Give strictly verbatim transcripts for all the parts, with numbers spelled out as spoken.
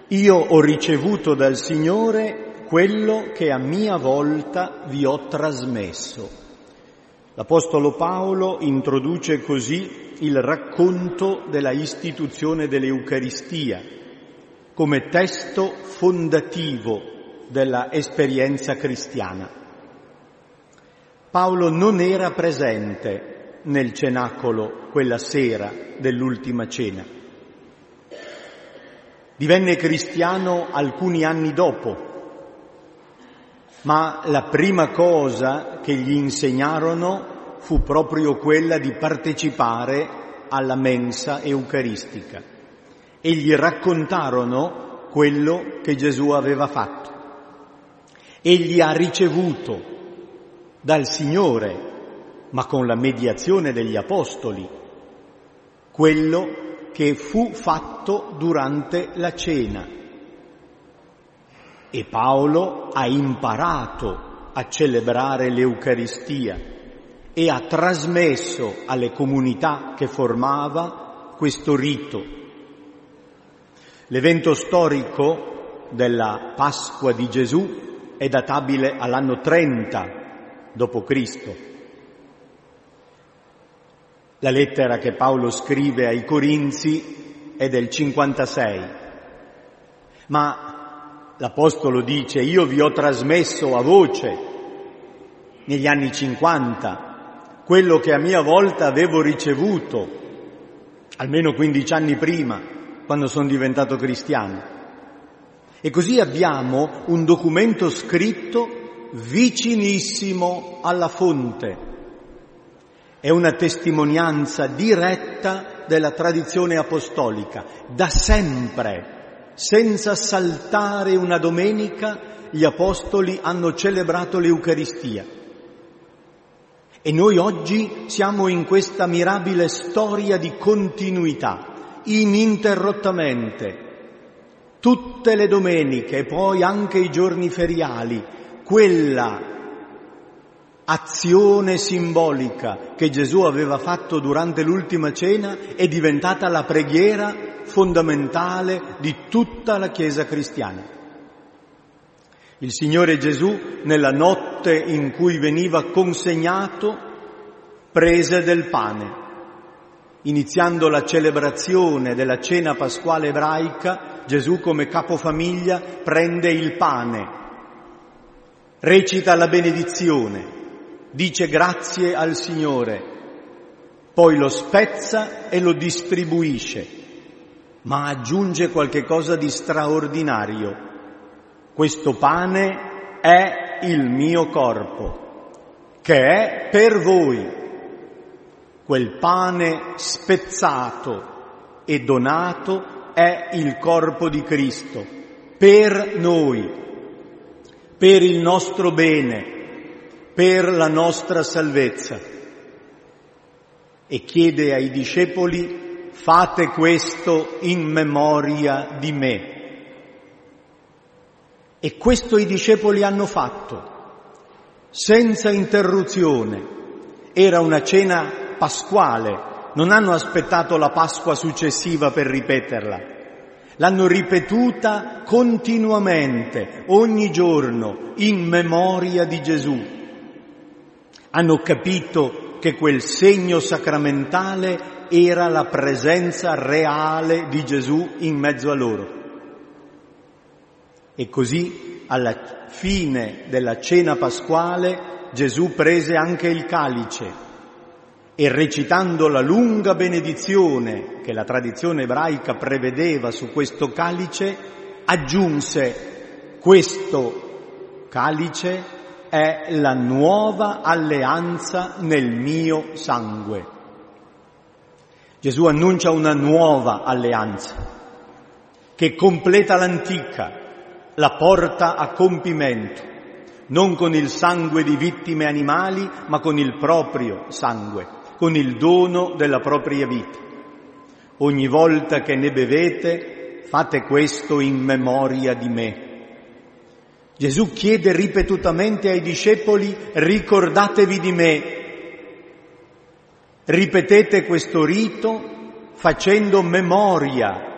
Io ho ricevuto dal Signore quello che a mia volta vi ho trasmesso. L'Apostolo Paolo introduce così il racconto della istituzione dell'Eucaristia come testo fondativo della esperienza cristiana. Paolo non era presente nel cenacolo quella sera dell'ultima cena. Divenne cristiano alcuni anni dopo, ma la prima cosa che gli insegnarono fu proprio quella di partecipare alla mensa eucaristica e gli raccontarono quello che Gesù aveva fatto. Egli ha ricevuto dal Signore, ma con la mediazione degli Apostoli, quello che fu fatto durante la cena. E Paolo ha imparato a celebrare l'Eucaristia e ha trasmesso alle comunità che formava questo rito. L'evento storico della Pasqua di Gesù è databile all'anno trenta dopo Cristo. La lettera che Paolo scrive ai Corinzi è del cinquantasei, ma l'Apostolo dice: io vi ho trasmesso a voce negli anni cinquanta quello che a mia volta avevo ricevuto almeno quindici anni prima, quando sono diventato cristiano. E così abbiamo un documento scritto vicinissimo alla fonte. È una testimonianza diretta della tradizione apostolica. Da sempre, senza saltare una domenica, gli apostoli hanno celebrato l'Eucaristia. E noi oggi siamo in questa mirabile storia di continuità, ininterrottamente. Tutte le domeniche e poi anche i giorni feriali, quella azione simbolica che Gesù aveva fatto durante l'ultima cena è diventata la preghiera fondamentale di tutta la Chiesa cristiana. Il Signore Gesù, nella notte in cui veniva consegnato, prese del pane. Iniziando la celebrazione della cena pasquale ebraica, Gesù come capofamiglia prende il pane, recita la benedizione, dice grazie al Signore, poi lo spezza e lo distribuisce, ma aggiunge qualche cosa di straordinario. Questo pane è il mio corpo, che è per voi. Quel pane spezzato e donato è il corpo di Cristo, per noi, per il nostro bene, per la nostra salvezza. E chiede ai discepoli: fate questo in memoria di me. E questo i discepoli hanno fatto, senza interruzione. Era una cena pasquale, non hanno aspettato la Pasqua successiva per ripeterla. L'hanno ripetuta continuamente, ogni giorno, in memoria di Gesù. Hanno capito che quel segno sacramentale era la presenza reale di Gesù in mezzo a loro. E così, alla fine della cena pasquale, Gesù prese anche il calice e, recitando la lunga benedizione che la tradizione ebraica prevedeva su questo calice, aggiunse: questo calice è la nuova alleanza nel mio sangue. Gesù annuncia una nuova alleanza che completa l'antica, la porta a compimento, non con il sangue di vittime animali, ma con il proprio sangue, con il dono della propria vita. Ogni volta che ne bevete, fate questo in memoria di me. Gesù chiede ripetutamente ai discepoli: ricordatevi di me. Ripetete questo rito facendo memoria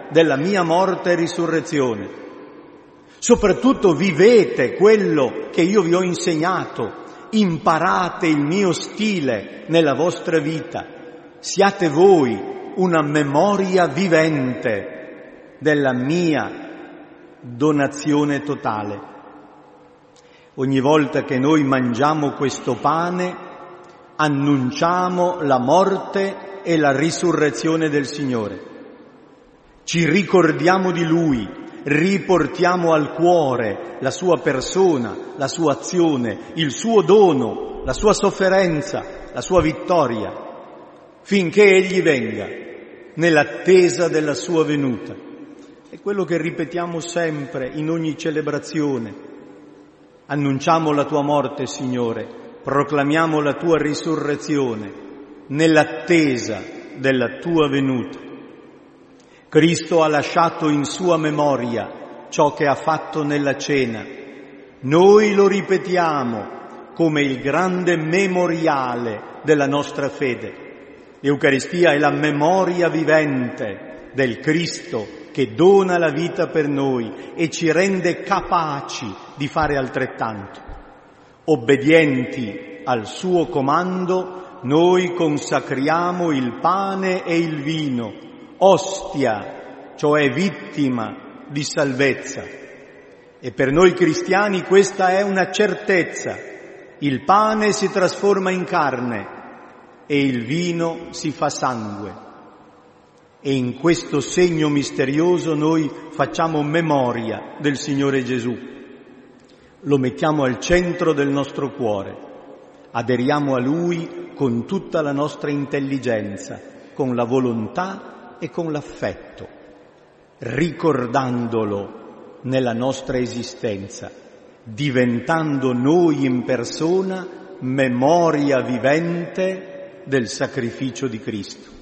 della mia morte e risurrezione. Soprattutto vivete quello che io vi ho insegnato, imparate il mio stile nella vostra vita, siate voi una memoria vivente della mia donazione totale. Ogni volta che noi mangiamo questo pane, annunciamo la morte e la risurrezione del Signore. Ci ricordiamo di Lui, riportiamo al cuore la sua persona, la sua azione, il suo dono, la sua sofferenza, la sua vittoria, finché Egli venga, nell'attesa della sua venuta. È quello che ripetiamo sempre in ogni celebrazione. Annunciamo la tua morte, Signore, proclamiamo la tua risurrezione, nell'attesa della tua venuta. Cristo ha lasciato in sua memoria ciò che ha fatto nella cena. Noi lo ripetiamo come il grande memoriale della nostra fede. L'Eucaristia è la memoria vivente del Cristo che dona la vita per noi e ci rende capaci di fare altrettanto. Obbedienti al suo comando, noi consacriamo il pane e il vino, ostia, cioè vittima di salvezza. E per noi cristiani questa è una certezza. Il pane si trasforma in carne e il vino si fa sangue. E in questo segno misterioso noi facciamo memoria del Signore Gesù. Lo mettiamo al centro del nostro cuore, aderiamo a Lui con tutta la nostra intelligenza, con la volontà e con l'affetto, ricordandolo nella nostra esistenza, diventando noi in persona memoria vivente del sacrificio di Cristo.